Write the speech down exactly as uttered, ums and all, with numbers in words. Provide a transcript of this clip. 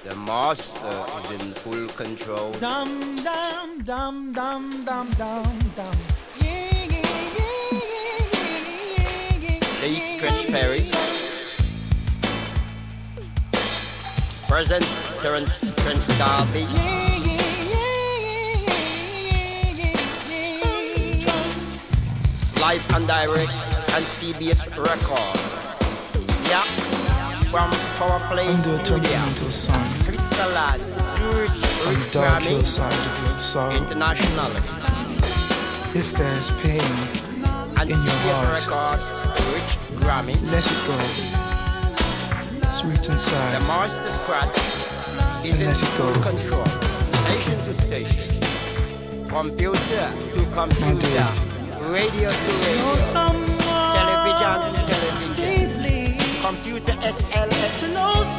The master is in full control. Dum dum dum dum dum dum dum. Yeah, yeah, yeah, yeah, yeah, yeah, Lee Stretch yeah, Perry. Present Terence Trent D'Arby. yeah, yeah, yeah, yeah, yeah, yeah. Live and direct and C B S record. Yeah. From Power Play Under a Studio. temperamental sun, Switzerland. Zurich. on Rich the dark Grammy. hillside of your sorrow, Internationally. if there's pain And in C your B S heart, record. Rich Grammy. let it go, sweet The inside, master scratch is and in let it full go. control. Station to station. Computer to My computer. dear, Radio to Know radio. someone Television to television. deeply. Computer S L S. To know